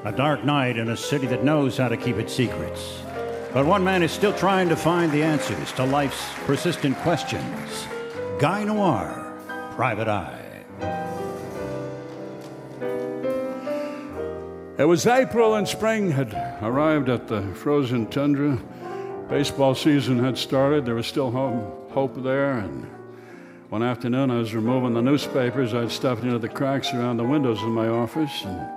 A dark night in a city that knows how to keep its secrets. But one man is still trying to find the answers to life's persistent questions. Guy Noir, Private Eye. It was April and spring had arrived at the frozen tundra. Baseball season had started. There was still hope there. And one afternoon, I was removing the newspapers I'd stuffed into the cracks around the windows of my office. And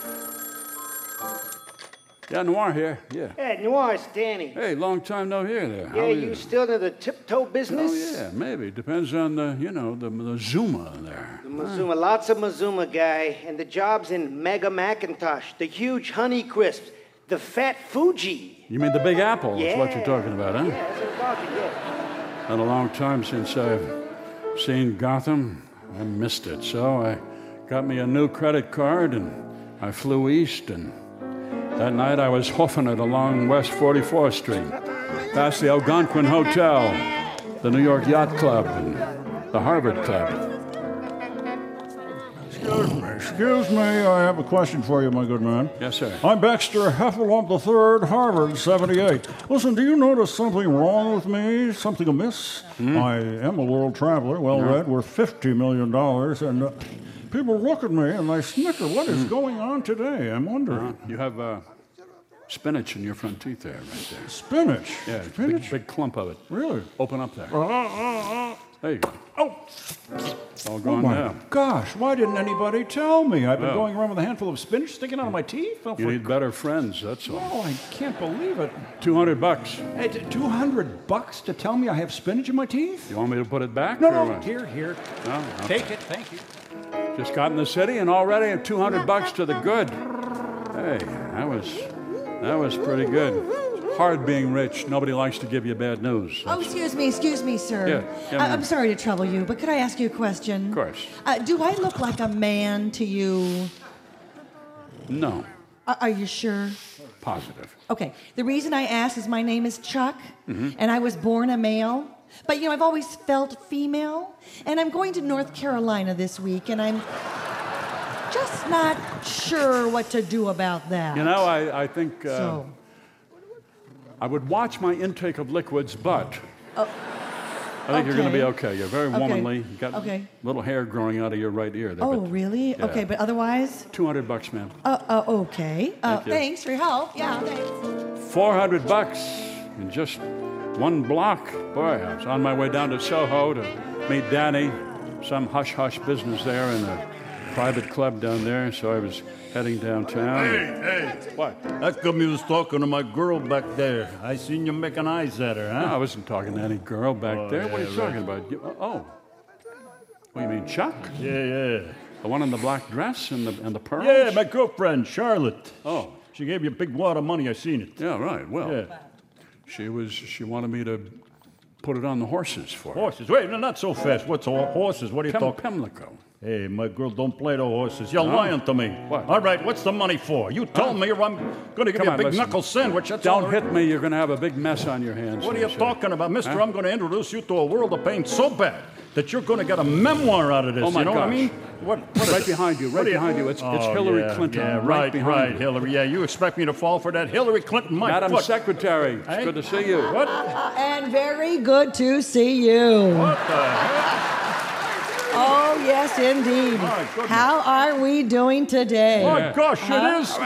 yeah, Noir here. Yeah. Hey, Noir, it's Danny. Hey, long time no hear there. Yeah, you still into the tiptoe business? Oh, yeah, maybe. Depends on the Zuma there. The Mazuma, lots of Mazuma, guy. And the job's in Mega Macintosh, the huge Honey Crisps, the Fat Fuji. You mean the Big Apple is what you're talking about, huh? Yeah, that's what I'm talking, yeah. Been a long time since I've seen Gotham. I missed it. So I got me a new credit card and I flew east, and that night I was hoofing it along West 44th Street, past the Algonquin Hotel, the New York Yacht Club, and the Harvard Club. Excuse me, I have a question for you, my good man. Yes, sir. I'm Baxter Heffalump III, Harvard, 78. Listen, do you notice something wrong with me? Something amiss? I am a world traveler, well-read, worth $50 million, and people look at me and they snicker. What is going on today? I'm wondering. You have spinach in your front teeth there, right there. Spinach? Yeah, Spinach? big clump of it. Really? Open up there. There you go. Oh! It's all Oh, gone my now. gosh, why didn't anybody tell me? I've been going around with a handful of spinach sticking out of my teeth. You need better friends, that's all. Oh, I can't believe it. $200. Hey, $200 to tell me I have spinach in my teeth? You want me to put it back? No, or no, what? here. No? Take it, thank you. Just got in the city and already $200 to the good. Hey, that was pretty good. Hard being rich. Nobody likes to give you bad news. Oh, excuse me, sir. Yeah, I'm sorry to trouble you, but could I ask you a question? Of course. Do I look like a man to you? No. Are you sure? Positive. Okay. The reason I ask is my name is Chuck, and I was born a male. But, I've always felt female, and I'm going to North Carolina this week, and I'm just not sure what to do about that. I think So. I would watch my intake of liquids, but I think you're going to be okay. You're very womanly. You got little hair growing out of your right ear there. Oh, but really? yeah. Okay, but otherwise? $200, ma'am. Okay. Thank you. Thanks for your help. Yeah, thanks. $400 in just one block. Boy, I was on my way down to Soho to meet Danny, some hush-hush business there in a private club down there, so I was heading downtown. Hey. What? How come you was talking to my girl back there? I seen you making eyes at her, huh? No, I wasn't talking to any girl back there. What are you yeah, talking about? What, you mean Chuck? Yeah. The one in the black dress and the pearls? Yeah, my girlfriend, Charlotte. Oh. She gave you a big wad of money, I seen it. Yeah, right. Well, Yeah. she wanted me to put it on the horses for her. Horses? Wait, no, not so fast. What's horses? What are you talking? Pimlico. Hey, my girl, don't play the horses. You're lying to me. What? All right, what's the money for? You told me I'm going to give Come you a on, big listen. knuckle sandwich. That's all Don't right. hit me. You're going to have a big mess on your hands. What are you Sir. talking about? Mister, Huh? I'm going to introduce you to a world of pain so bad that you're going to get a memoir out of this. Oh, my you know what I gosh. mean? What Right is behind you, right behind you. It's Hillary yeah, Clinton. Yeah, right behind you. Hillary. Yeah, you expect me to fall for that? Hillary Clinton, my Madam foot. Secretary, it's Hey? good to see you. What? And very good to see you. What the heck? Oh, yes, indeed. My goodness. How are we doing today? My gosh, it is.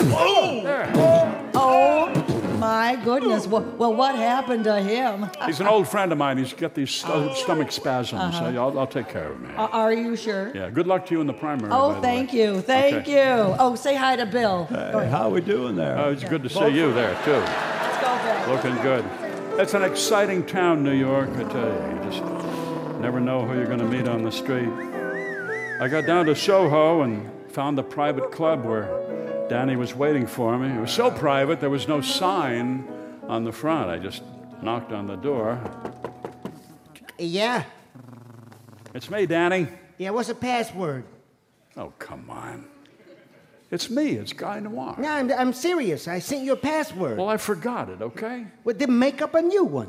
Oh, my goodness. Well, what happened to him? He's an old friend of mine. He's got these stomach spasms. I'll take care of him. Man. Are you sure? Yeah, good luck to you in the primary. by Oh, the thank way. you. Thank Okay. you. Oh, say hi to Bill. Go ahead. How we doing there? Oh, it's good to see you there, too. Let's go, Bill. Looking good. It's an exciting town, New York, I tell you. You just never know who you're going to meet on the street. I got down to Soho and found the private club where Danny was waiting for me. It was so private, there was no sign on the front. I just knocked on the door. Yeah? It's me, Danny. Yeah, what's the password? Oh, come on. It's me. It's Guy Noir. No, I'm serious. I sent you a password. Well, I forgot it, okay? Well, then make up a new one.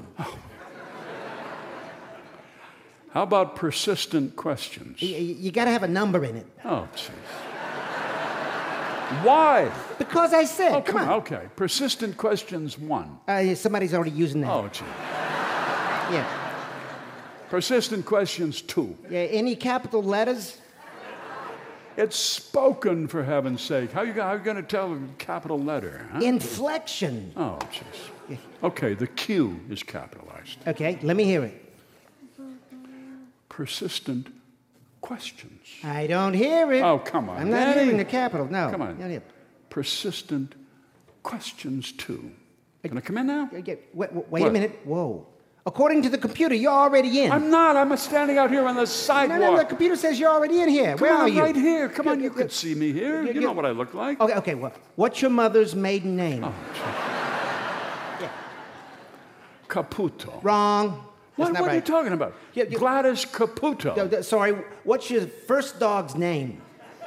How about persistent questions? You got to have a number in it. Oh, jeez. Why? Because I said. Oh, come on. Okay. Persistent questions 1. Somebody's already using that. Oh, gee. Yeah. Persistent questions 2. Yeah. Any capital letters? It's spoken, for heaven's sake. How you going to tell a capital letter? Huh? Inflection. Oh, jeez. Okay, the Q is capitalized. Okay, let me hear it. Persistent questions. I don't hear it. Oh, come on, I'm not Danny. hearing the capital. No. Come on. Not here. Persistent questions 2. Can I come in now? Wait a minute. Whoa. According to the computer, you're already in. I'm not. I'm standing out here on the sidewalk. No, the computer says you're already in here. Where are you? Right here. Come on, you can see me here. You know what I look like. Okay, well, what's your mother's maiden name? Oh, yeah. Caputo. Wrong. What are you talking about? Gladys Caputo. Sorry, what's your first dog's name?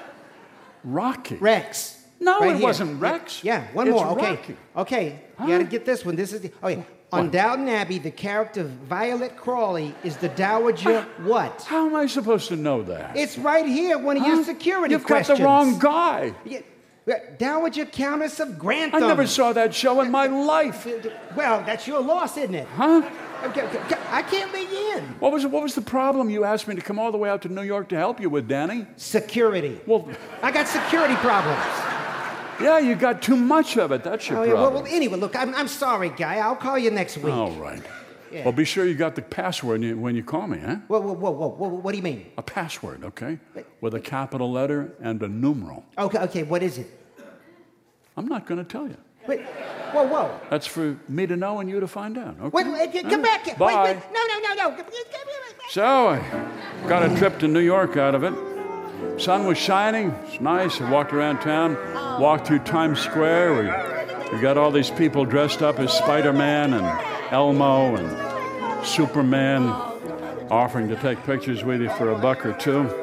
Rocky. Rex. No, right it here. wasn't Rex. Yeah, one It's more. Okay. Rocky. Okay, Huh? you gotta get this one. This is the. Oh, yeah. On Downton Abbey, the character Violet Crawley is the Dowager what? How am I supposed to know that? It's right here, one of your security You've questions. got the wrong guy. Yeah. Dowager Countess of Grantham. I never saw that show in my life. Well, that's your loss, isn't it? Huh? Okay, I can't let you in. What was the problem you asked me to come all the way out to New York to help you with, Danny? Security. Well, I got security problems. yeah, you got too much of it. That's your Yeah, problem. well, anyway, look, I'm sorry, guy. I'll call you next week. All right. Yeah. Well, be sure you got the password when you call me, huh? Whoa, what do you mean? A password, okay? With a capital letter and a numeral. Okay, what is it? I'm not going to tell you. Wait, whoa. That's for me to know and you to find out. Okay? Wait, come back here. Bye. Wait, no. So I got a trip to New York out of it. Sun was shining. It's nice. I walked around town, walked through Times Square. We got all these people dressed up as Spider-Man and Elmo and Superman, offering to take pictures with you for $1 or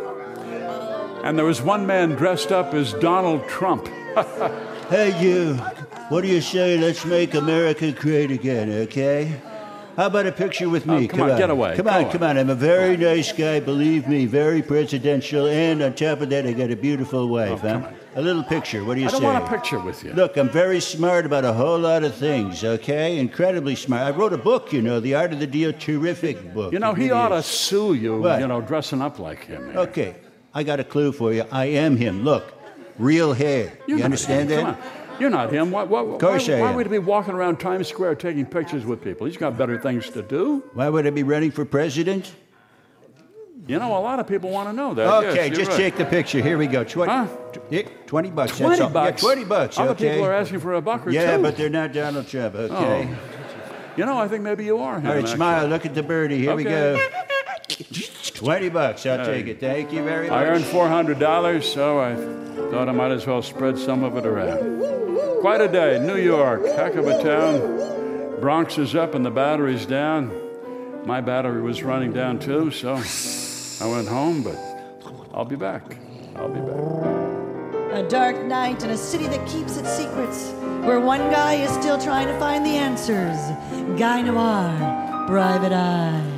$2. And there was one man dressed up as Donald Trump. Hey, you. What do you say? Let's make America great again, okay? How about a picture with me? Oh, come on, get away. Come on. I'm a very nice guy, believe me, very presidential, and on top of that, I got a beautiful wife, huh? come on. A little picture. What do you say? I don't want a picture with you. Look, I'm very smart about a whole lot of things, okay? Incredibly smart. I wrote a book, The Art of the Deal. Terrific book. You know, It he really ought to is. sue you, What? dressing up like him. Here. Okay, I got a clue for you. I am him. Look, real hair. You're You not understand him. that? Come on. You're not him. Why I am. would he be walking around Times Square taking pictures with people? He's got better things to do. Why would I be running for president? You know, a lot of people want to know that. Okay, Yes, just you're right. take the picture. Here we go. Huh? $20. That's 20 all. bucks. Yeah, $20. Other Okay. people are asking for $1 or $2. Yeah, but they're not Donald Trump. Okay. You know, I think maybe you are him. All right, actually. smile. Look at the birdie. Here we go. Okay. $20. I'll take it. Thank you very much. I earned $400, so I thought I might as well spread some of it around. Quite a day. New York, heck of a town. Bronx is up and the battery's down. My battery was running down too, so I went home, but I'll be back. A dark night in a city that keeps its secrets, where one guy is still trying to find the answers. Guy Noir, Private Eye.